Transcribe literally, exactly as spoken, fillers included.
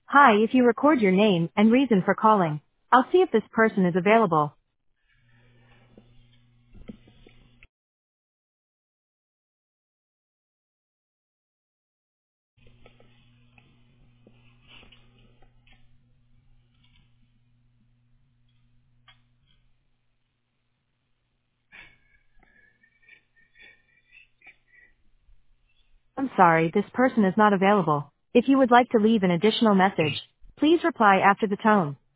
Hi, if you record your name and reason for calling, I'll see if this person is available. I'm sorry, this person is not available. If you would like to leave an additional message, please reply after the tone.